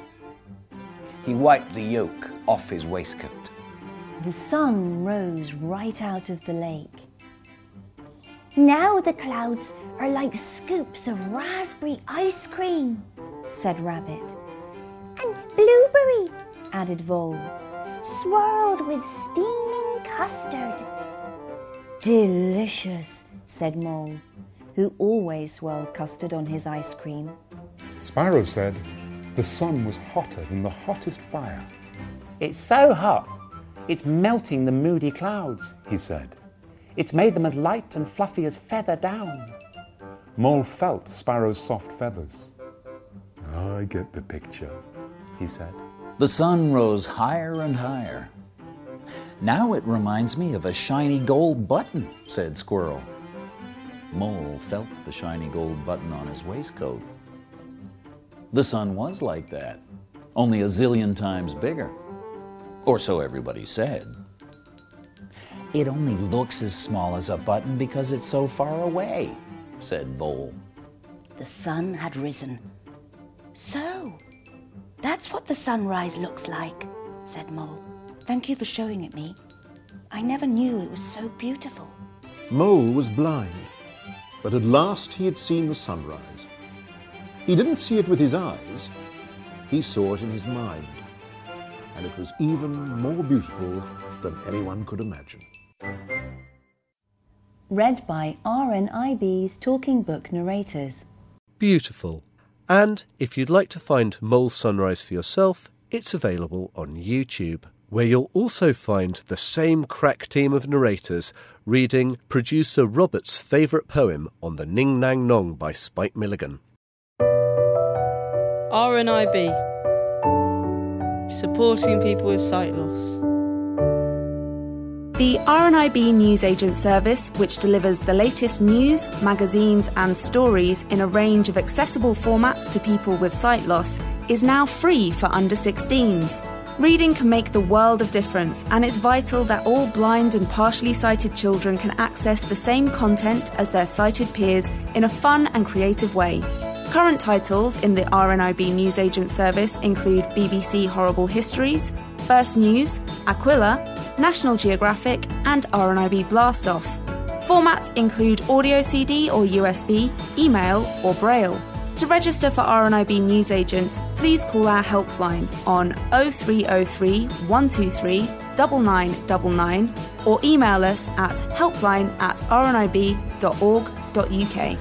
He wiped the yolk off his waistcoat. The sun rose right out of the lake. "Now the clouds are like scoops of raspberry ice cream," said Rabbit. "And blueberry," added Vole, "swirled with steaming custard." "Delicious," said Mole, who always swirled custard on his ice cream. Sparrow said the sun was hotter than the hottest fire. "It's so hot, it's melting the moody clouds," he said. "It's made them as light and fluffy as feather down." Mole felt Sparrow's soft feathers. "I get the picture," he said. The sun rose higher and higher. "Now it reminds me of a shiny gold button," said Squirrel. Mole felt the shiny gold button on his waistcoat. The sun was like that, only a zillion times bigger. Or so everybody said. "It only looks as small as a button because it's so far away," said Vole. The sun had risen. "So, that's what the sunrise looks like," said Mole. "Thank you for showing it me. I never knew it was so beautiful." Mole was blind, but at last he had seen the sunrise. He didn't see it with his eyes, he saw it in his mind, and it was even more beautiful than anyone could imagine. Read by RNIB's Talking Book Narrators. Beautiful. And if you'd like to find Mole's Sunrise for yourself, it's available on YouTube, where you'll also find the same crack team of narrators reading producer Robert's favourite poem on the Ning Nang Nong by Spike Milligan. RNIB, supporting people with sight loss. The RNIB Newsagent service, which delivers the latest news, magazines and stories in a range of accessible formats to people with sight loss, is now free for under 16s. Reading can make the world of difference, and it's vital that all blind and partially sighted children can access the same content as their sighted peers in a fun and creative way. Current titles in the RNIB Newsagent service include BBC Horrible Histories, First News, Aquila, National Geographic and RNIB Blast Off. Formats include audio CD or USB, email or braille. To register for RNIB Newsagent, please call our helpline on 0303 123 9999 or email us at helpline@rnib.org.uk.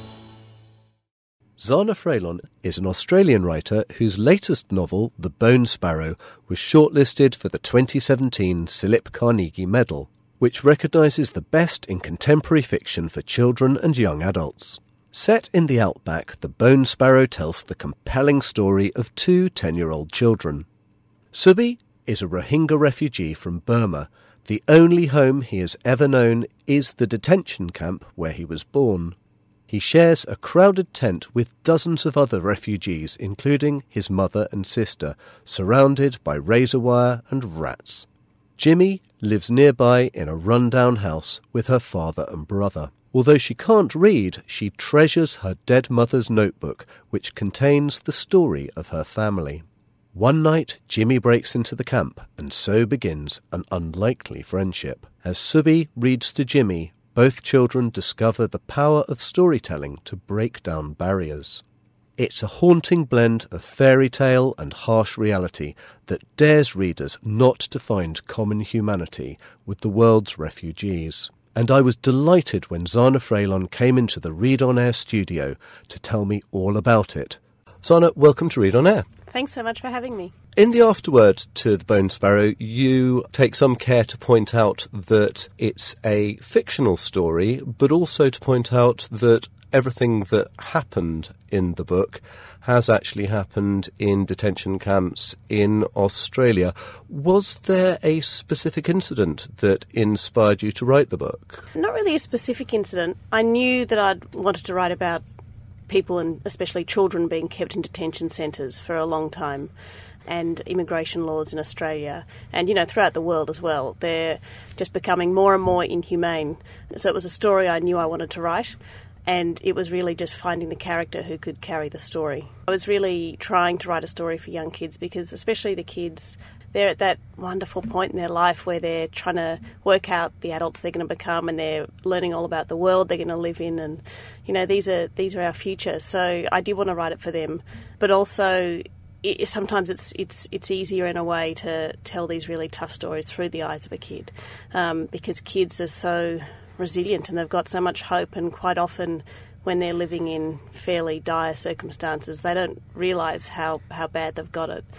Zana Frelon is an Australian writer whose latest novel, The Bone Sparrow, was shortlisted for the 2017 Philip Carnegie Medal, which recognises the best in contemporary fiction for children and young adults. Set in the outback, The Bone Sparrow tells the compelling story of two 10-year-old children. Subi is a Rohingya refugee from Burma. The only home he has ever known is the detention camp where he was born. He shares a crowded tent with dozens of other refugees, including his mother and sister, surrounded by razor wire and rats. Jimmy lives nearby in a run-down house with her father and brother. Although she can't read, she treasures her dead mother's notebook, which contains the story of her family. One night, Jimmy breaks into the camp, and so begins an unlikely friendship. As Subi reads to Jimmy, both children discover the power of storytelling to break down barriers. It's a haunting blend of fairy tale and harsh reality that dares readers not to find common humanity with the world's refugees. And I was delighted when Zana Frelon came into the Read On Air studio to tell me all about it. Zana, welcome to Read On Air. Thanks so much for having me. In the afterword to The Bone Sparrow, you take some care to point out that it's a fictional story, but also to point out that everything that happened in the book has actually happened in detention camps in Australia. Was there a specific incident that inspired you to write the book? Not really a specific incident. I knew that I'd wanted to write about people, and especially children, being kept in detention centres for a long time, and immigration laws in Australia and, throughout the world as well. They're just becoming more and more inhumane. So it was a story I knew I wanted to write. And it was really just finding the character who could carry the story. I was really trying to write a story for young kids because, especially the kids, they're at that wonderful point in their life where they're trying to work out the adults they're going to become, and they're learning all about the world they're going to live in. And, these are our future. So I did want to write it for them. But also, sometimes it's easier in a way to tell these really tough stories through the eyes of a kid, because kids are so resilient and they've got so much hope, and quite often when they're living in fairly dire circumstances they don't realise how bad they've got it.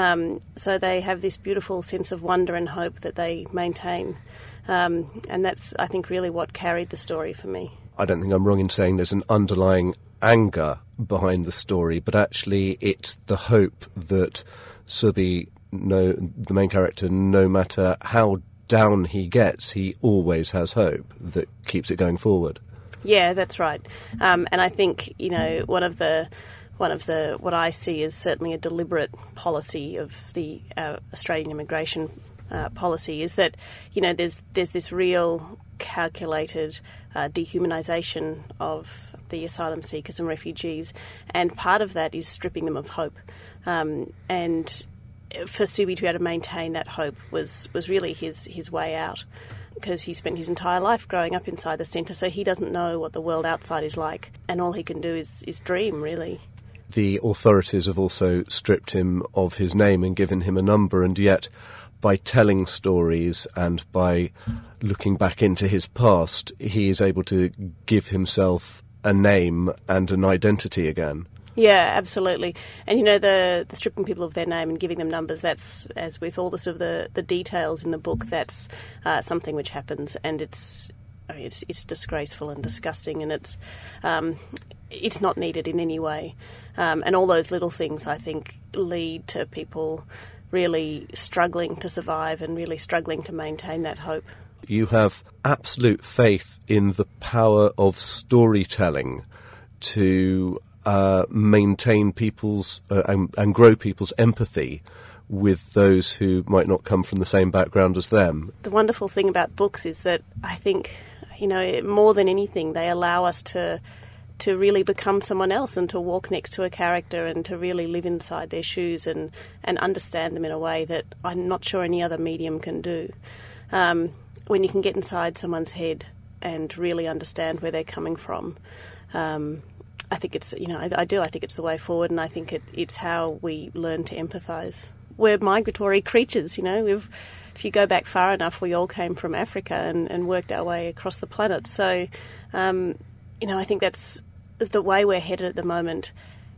So they have this beautiful sense of wonder and hope that they maintain, and that's, I think, really what carried the story for me. I don't think I'm wrong in saying there's an underlying anger behind the story, but actually it's the hope that Subi, the main character, no matter how down he gets, he always has hope that keeps it going forward. Yeah, that's right. And I think, one of the what I see is certainly a deliberate policy of the Australian immigration policy is that, there's this real calculated dehumanisation of the asylum seekers and refugees, and part of that is stripping them of hope. And for Subi to be able to maintain that hope was really his way out, because he spent his entire life growing up inside the centre, so he doesn't know what the world outside is like, and all he can do is dream, really. The authorities have also stripped him of his name and given him a number, and yet by telling stories and by looking back into his past, he is able to give himself a name and an identity again. Yeah, absolutely. And, the stripping people of their name and giving them numbers, that's, as with all the details in the book, that's something which happens, and it's disgraceful and disgusting, and it's not needed in any way. And all those little things, I think, lead to people really struggling to survive and really struggling to maintain that hope. You have absolute faith in the power of storytelling to maintain people's and grow people's empathy with those who might not come from the same background as them. The wonderful thing about books is that I think, more than anything, they allow us to really become someone else and to walk next to a character and to really live inside their shoes and understand them in a way that I'm not sure any other medium can do. When you can get inside someone's head and really understand where they're coming from, I think it's, I think it's the way forward, and I think it's how we learn to empathise. We're migratory creatures, if you go back far enough, we all came from Africa and worked our way across the planet. So, I think that's the way we're headed at the moment.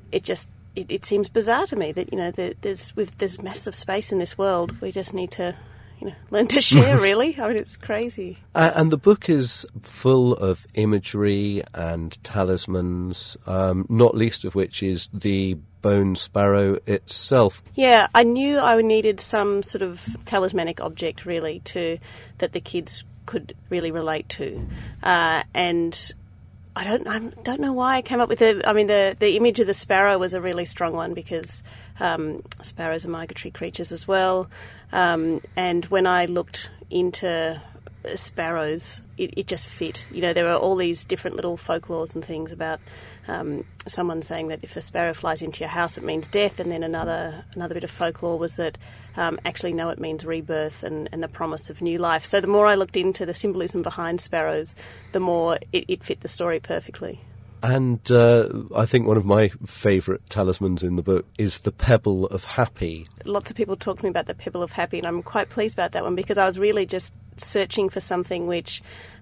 It seems bizarre to me that there's massive space in this world. We just need to learn to share, really. I mean, it's crazy. And the book is full of imagery and talismans, not least of which is the bone sparrow itself. Yeah, I knew I needed some sort of talismanic object, really, that the kids could really relate to. And I don't know why I came up with it. I mean, the image of the sparrow was a really strong one because sparrows are migratory creatures as well. And when I looked into sparrows, it just fit. There are all these different little folklores and things about someone saying that if a sparrow flies into your house, it means death, and then another bit of folklore was that actually no, it means rebirth and the promise of new life. So the more I looked into the symbolism behind sparrows, the more it fit the story perfectly. And I think one of my favourite talismans in the book is the Pebble of Happy. Lots of people talk to me about the Pebble of Happy, and I'm quite pleased about that one because I was really just searching for something which,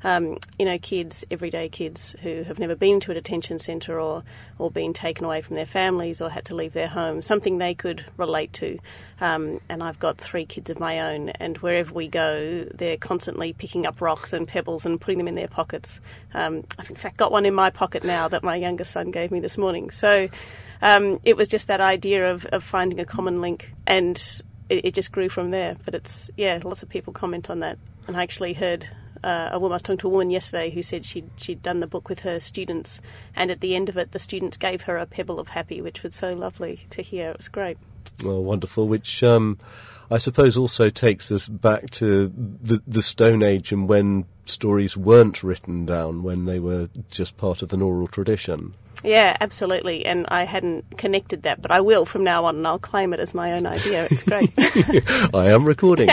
kids, everyday kids who have never been to a detention centre or been taken away from their families or had to leave their home, something they could relate to. And I've got 3 kids of my own, and wherever we go, they're constantly picking up rocks and pebbles and putting them in their pockets. I've in fact got one in my pocket now that my youngest son gave me this morning. So it was just that idea of finding a common link, and it just grew from there. But lots of people comment on that. And I actually heard I was talking to a woman yesterday who said she'd done the book with her students, and at the end of it, the students gave her a Pebble of Happy, which was so lovely to hear. It was great. Well, wonderful, which I suppose also takes us back to the Stone Age and when stories weren't written down, when they were just part of an oral tradition. Yeah, absolutely, and I hadn't connected that, but I will from now on, and I'll claim it as my own idea. It's great. I am recording.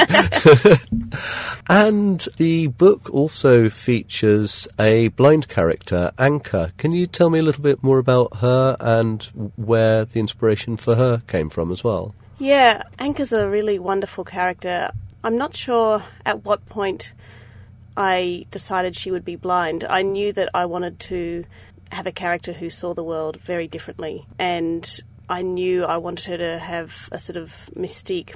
And the book also features a blind character, Anka. Can you tell me a little bit more about her and where the inspiration for her came from as well? Yeah, Anka's a really wonderful character. I'm not sure at what point I decided she would be blind. I knew that I wanted to have a character who saw the world very differently, and I knew I wanted her to have a sort of mystique.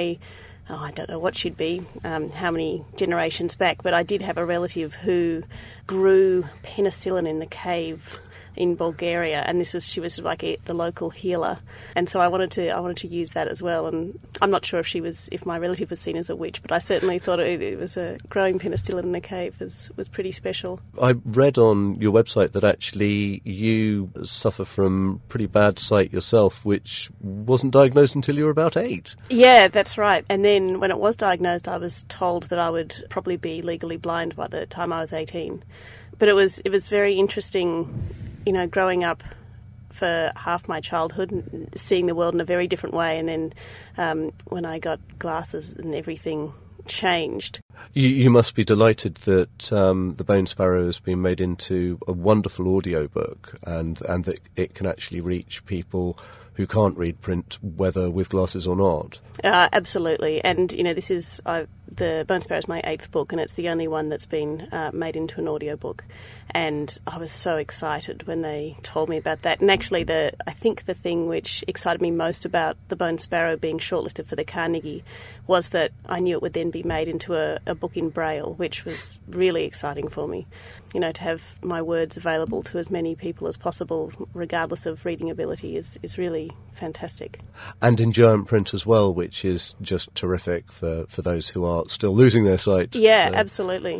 I don't know what she'd be, how many generations back, but I did have a relative who grew penicillin in the cave in Bulgaria, and she was like the local healer, and so I wanted to use that as well. And I'm not sure if my relative was seen as a witch, but I certainly thought it was growing penicillin in the cave was pretty special. I read on your website that actually you suffer from pretty bad sight yourself, which wasn't diagnosed until you were about 8. Yeah, that's right. And then when it was diagnosed, I was told that I would probably be legally blind by the time I was 18. But it was very interesting, growing up for half my childhood, seeing the world in a very different way, and then when I got glasses and everything changed. You must be delighted that The Bone Sparrow has been made into a wonderful audiobook and that it can actually reach people who can't read print, whether with glasses or not. Absolutely. And, this is... The Bone Sparrow is my 8th book, and it's the only one that's been made into an audiobook. And I was so excited when they told me about that. And actually, I think the thing which excited me most about The Bone Sparrow being shortlisted for the Carnegie was that I knew it would then be made into a book in Braille, which was really exciting for me. To have my words available to as many people as possible, regardless of reading ability, is really fantastic. And in giant print as well, which is just terrific for those who are still losing their sight. Yeah, absolutely.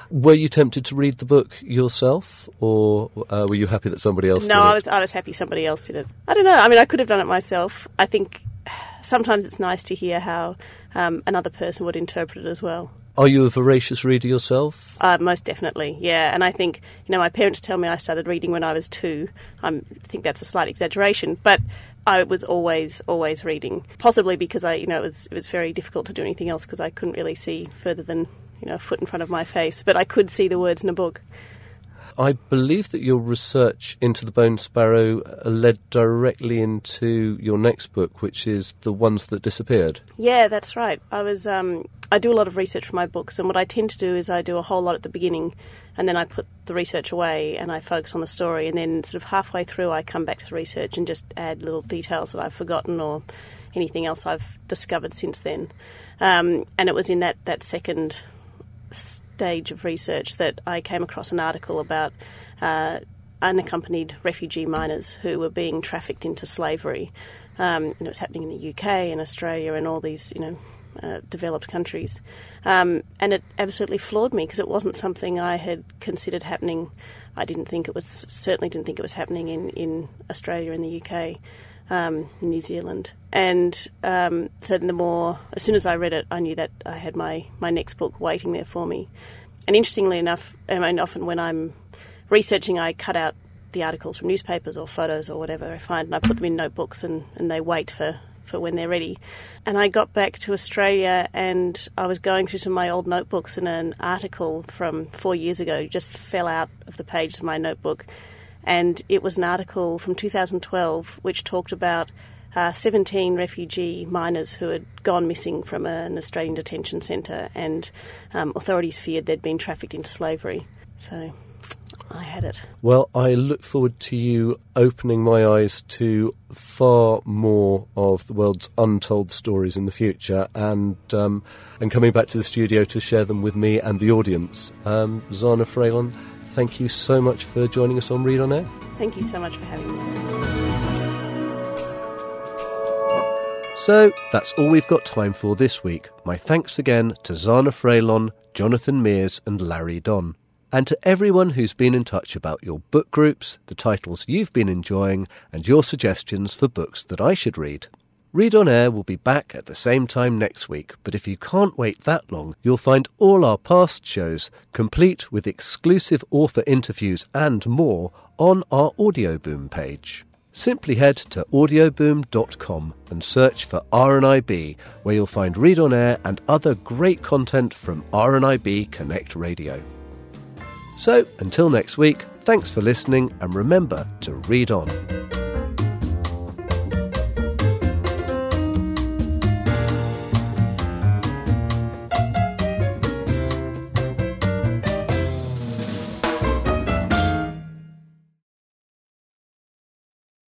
Were you tempted to read the book yourself, or were you happy that somebody else did it? No, I was happy somebody else did it. I don't know. I mean, I could have done it myself. I think sometimes it's nice to hear how another person would interpret it as well. Are you a voracious reader yourself? Most definitely, yeah. And I think, my parents tell me I started reading when I was 2. I think that's a slight exaggeration, but I was always reading. Possibly because it was very difficult to do anything else because I couldn't really see further than a foot in front of my face, but I could see the words in a book. I believe that your research into the bone sparrow led directly into your next book, which is The Ones That Disappeared. Yeah, that's right. I do a lot of research for my books, and what I tend to do is I do a whole lot at the beginning, and then I put the research away and I focus on the story, and then sort of halfway through I come back to the research and just add little details that I've forgotten or anything else I've discovered since then. And it was in that second stage of research that I came across an article about unaccompanied refugee minors who were being trafficked into slavery. And it was happening in the UK and Australia and all these, developed countries. And it absolutely floored me because it wasn't something I had considered happening. I certainly didn't think it was happening in Australia and the UK. New Zealand. And so as soon as I read it, I knew that I had my next book waiting there for me. And interestingly enough, often when I'm researching, I cut out the articles from newspapers or photos or whatever I find, and I put them in notebooks and they wait for when they're ready. And I got back to Australia and I was going through some of my old notebooks, and an article from 4 years ago just fell out of the pages of my notebook. And it was an article from 2012 which talked about 17 refugee minors who had gone missing from an Australian detention centre, and authorities feared they'd been trafficked into slavery. So I had it. Well, I look forward to you opening my eyes to far more of the world's untold stories in the future, and coming back to the studio to share them with me and the audience. Zana Frelon, thank you so much for joining us on Read On Air. Thank you so much for having me. So, that's all we've got time for this week. My thanks again to Zana Frelon, Jonathan Mears and Larry Don. And to everyone who's been in touch about your book groups, the titles you've been enjoying, and your suggestions for books that I should read. Read On Air will be back at the same time next week, but if you can't wait that long, you'll find all our past shows, complete with exclusive author interviews and more, on our Audioboom page. Simply head to audioboom.com and search for RNIB, where you'll find Read On Air and other great content from RNIB Connect Radio. So, until next week, thanks for listening, and remember to read on.